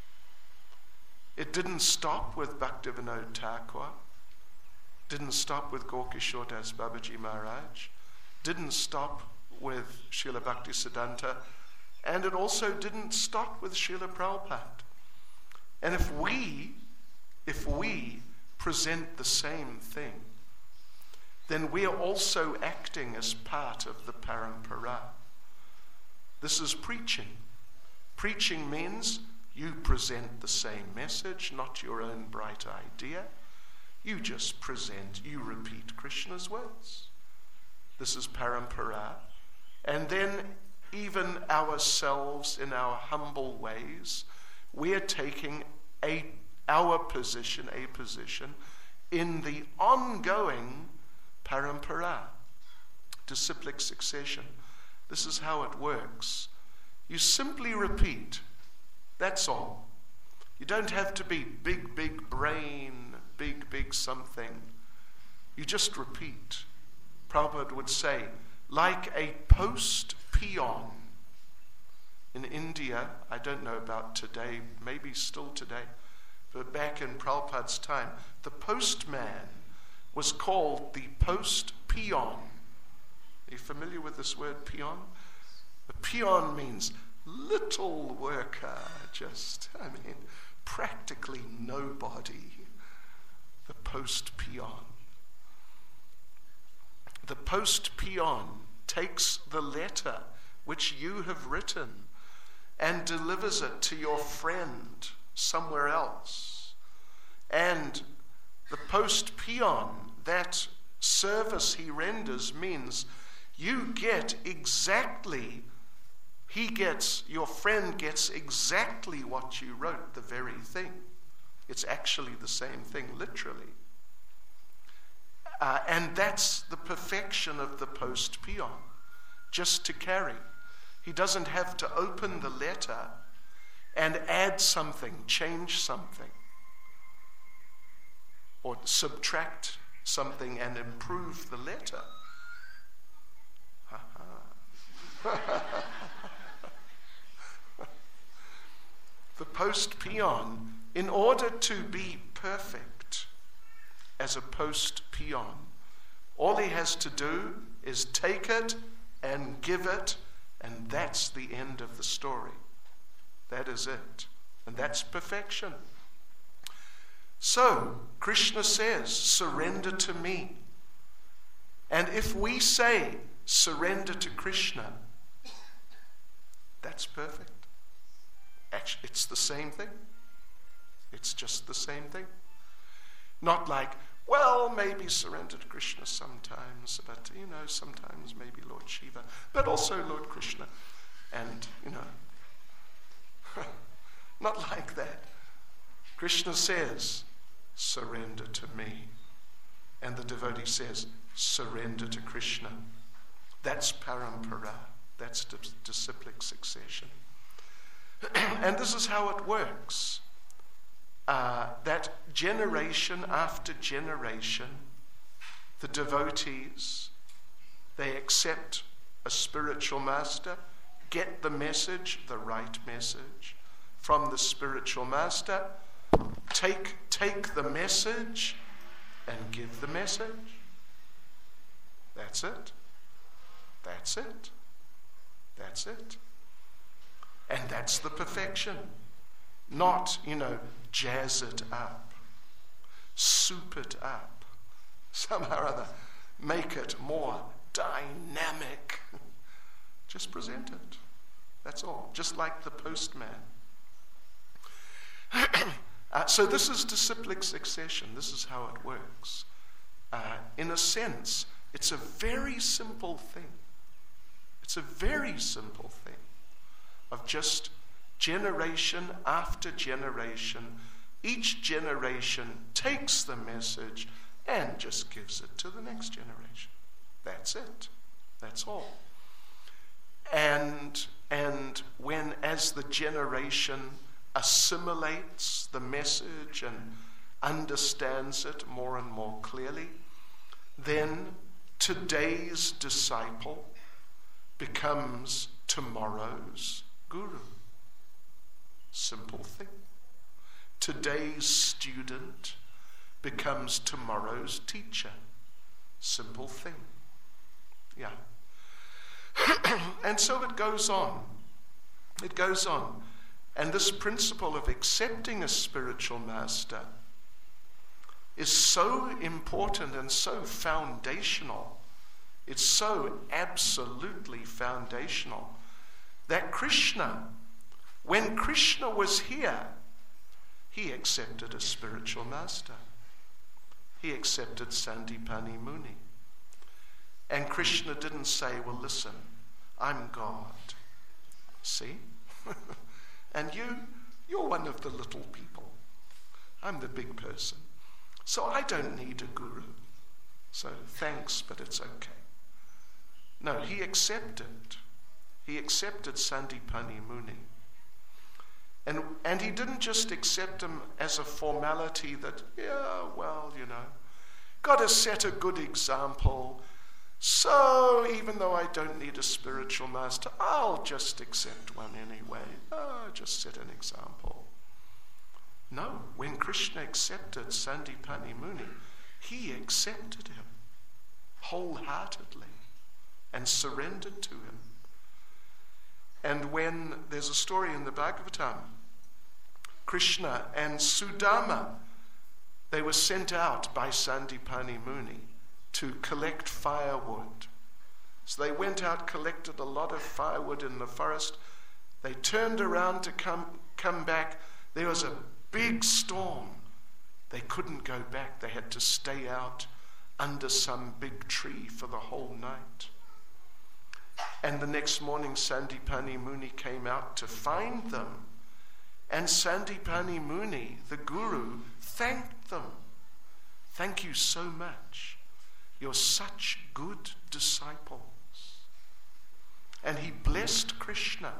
It didn't stop with Bhaktivinoda Thakur. Didn't stop with Gaurkishore Das Babaji Maharaj. Didn't stop with Srila Bhaktisiddhanta. And it also didn't stop with Srila Prabhupada. And if we, if we present the same thing, then we are also acting as part of the parampara. This is preaching. Preaching means you present the same message, not your own bright idea. You just present, you repeat Krishna's words. This is parampara. And then even ourselves in our humble ways, we are taking a our position, a position in the ongoing parampara, disciplic succession. This is how it works. You simply repeat. That's all. You don't have to be big, big brain, big, big something. You just repeat. Prabhupada would say, like a post peon. In India, I don't know about today, maybe still today, but back in Prabhupada's time, the postman was called the post peon. Are you familiar with this word peon? The peon means little worker, just, I mean, practically nobody. The post peon. The post peon takes the letter which you have written and delivers it to your friend somewhere else. And the post peon, that service he renders, means you get exactly, he gets, your friend gets exactly what you wrote, the very thing. It's actually the same thing, literally. Uh, and that's the perfection of the post-peon, just to carry. He doesn't have to open the letter and add something, change something, or subtract something and improve the letter. The post-peon, in order to be perfect as a post-peon, all he has to do is take it and give it, and that's the end of the story. That is it. And that's perfection. So, Krishna says, surrender to me. And if we say, surrender to Krishna, that's perfect. Actually, it's the same thing. It's just the same thing. Not like, well, maybe surrender to Krishna sometimes, but, you know, sometimes maybe Lord Shiva, but also Lord Krishna. And, you know, not like that. Krishna says, surrender to me. And the devotee says, surrender to Krishna. That's parampara. That's dis- disciplic succession. And this is how it works. Uh, that generation after generation, the devotees, they accept a spiritual master, get the message, the right message, from the spiritual master, take, take the message and give the message. That's it. That's it. That's it. And that's the perfection. Not, you know, jazz it up, soup it up, somehow or other, make it more dynamic. Just present it. That's all. Just like the postman. uh, so this is disciplic succession. This is how it works. Uh, in a sense, it's a very simple thing. It's a very simple thing of just generation after generation. Each generation takes the message and just gives it to the next generation. That's it. That's all. And, and when, as the generation assimilates the message and understands it more and more clearly, then today's disciple becomes tomorrow's guru. Simple thing. Today's student becomes tomorrow's teacher. Simple thing. Yeah. And so it goes on. It goes on. And this principle of accepting a spiritual master is so important and so foundational. It's so absolutely foundational that Krishna, when Krishna was here, he accepted a spiritual master. He accepted Sandipani Muni. And Krishna didn't say, well, listen, I'm God. See? And you, you're one of the little people. I'm the big person. So I don't need a guru. So thanks, but it's okay. No, he accepted. He accepted Sandipani Muni. And, and he didn't just accept him as a formality that, yeah, well, you know, got to set a good example. So even though I don't need a spiritual master, I'll just accept one anyway. Oh, just set an example. No, when Krishna accepted Sandipani Muni, he accepted him wholeheartedly and surrendered to him. And when there's a story in the Bhagavatam, Krishna and Sudama, they were sent out by Sandipani Muni to collect firewood. So they went out, collected a lot of firewood in the forest. They turned around to come, come back. There was a big storm. They couldn't go back. They had to stay out under some big tree for the whole night. And the next morning, Sandipani Muni came out to find them. And Sandipani Muni, the guru, thanked them. Thank you so much. You're such good disciples. And he blessed Krishna.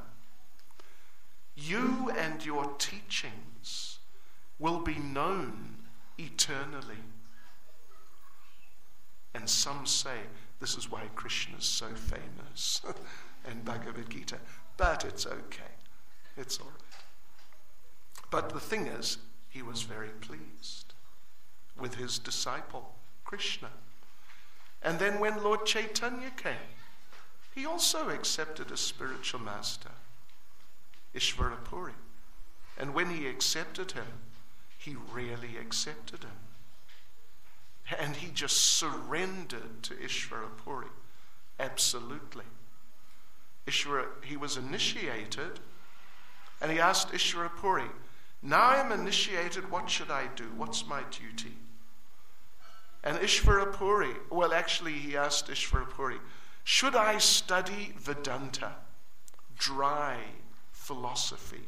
You and your teachings will be known eternally. And some say this is why Krishna is so famous and Bhagavad Gita. But it's okay. It's all right. But the thing is, he was very pleased with his disciple, Krishna. And then when Lord Chaitanya came, he also accepted a spiritual master, Ishvarapuri. And when he accepted him, he really accepted him. And he just surrendered to Ishvarapuri. Absolutely. Ishvara, he was initiated, and he asked Ishvarapuri, now I'm initiated, what should I do? What's my duty? And Ishvarapuri, well actually he asked Ishvarapuri, should I study Vedanta, dry philosophy?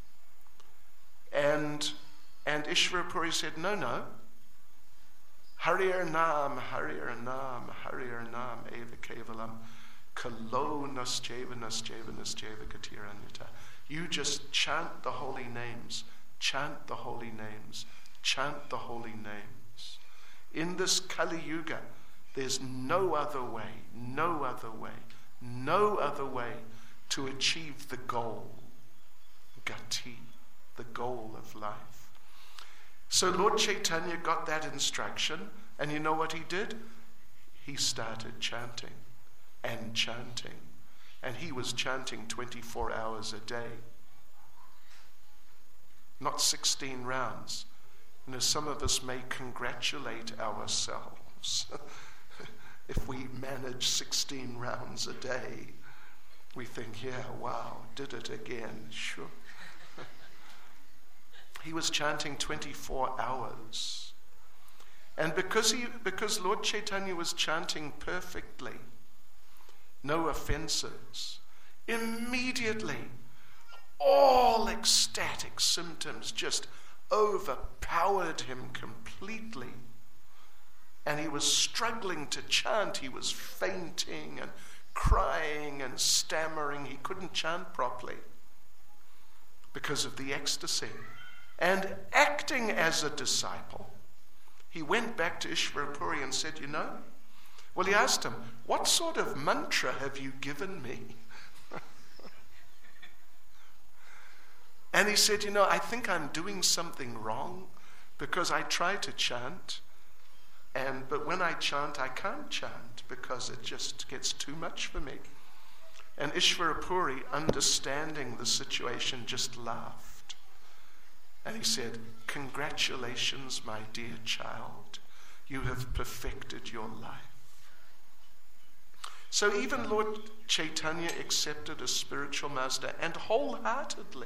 And, and Ishvarapuri said, no, no. Harir Nam, Harir Nam, Harir Nam, Eva Kevalam, Kalo Nascheva Nascheva Nascheva Gatiranyata. You just chant the holy names, chant the holy names, chant the holy names. In this Kali Yuga, there's no other way, no other way, no other way to achieve the goal, Gati, the goal of life. So Lord Chaitanya got that instruction, and you know what he did? He started chanting and chanting, and he was chanting twenty-four hours a day, not sixteen rounds. You know, some of us may congratulate ourselves if we manage sixteen rounds a day. We think, yeah, wow, did it again, sure. He was chanting twenty-four hours. And because he, because Lord Chaitanya was chanting perfectly, no offenses, immediately all ecstatic symptoms just overpowered him completely. And he was struggling to chant. He was fainting and crying and stammering. He couldn't chant properly because of the ecstasy. And acting as a disciple, he went back to Ishvarapuri and said, you know, well, he asked him, what sort of mantra have you given me? And he said, you know, I think I'm doing something wrong because I try to chant, and but when I chant, I can't chant because it just gets too much for me. And Ishvarapuri, understanding the situation, just laughed. And he said, congratulations, my dear child. You have perfected your life. So even Lord Chaitanya accepted a spiritual master, and wholeheartedly.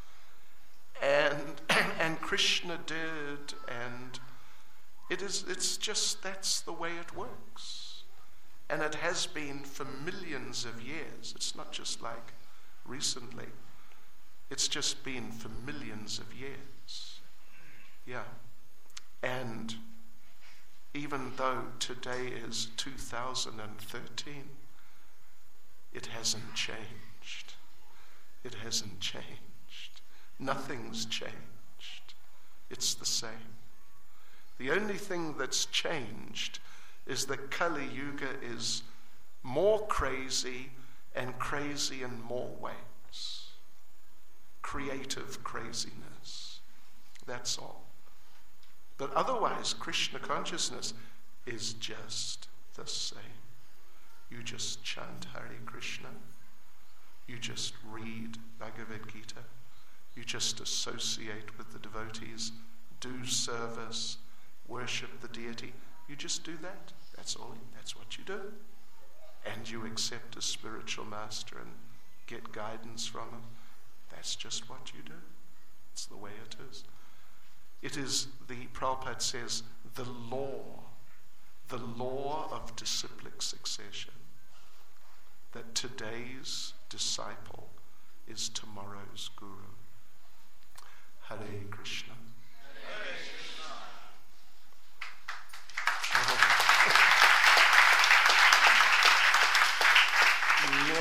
And and Krishna did, and it is it's just that's the way it works. And it has been for millions of years. It's not just like recently. It's just been for millions of years. Yeah. And even though today is two thousand thirteen, it hasn't changed. It hasn't changed. Nothing's changed. It's the same. The only thing that's changed is that Kali Yuga is more crazy and crazy in more ways. Creative craziness. That's all. But otherwise, Krishna consciousness is just the same. You just chant Hare Krishna. You just read Bhagavad Gita. You just associate with the devotees, do service, worship the deity. You just do that. That's all. That's what you do. And you accept a spiritual master and get guidance from him. That's just what you do. It's the way it is. It is, the Prabhupada says, the law, the law of disciplic succession, that today's disciple is tomorrow's guru. Hare Krishna. Hare Krishna. Oh.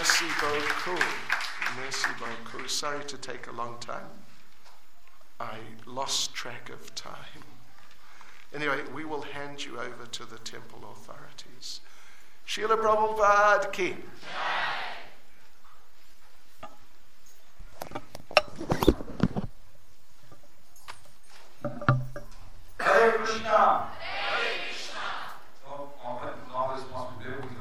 Merci beaucoup. Merci beaucoup. Sorry to take a long time. I lost track of time. Anyway, we will hand you over to the temple authorities. Srila Prabhupada ki.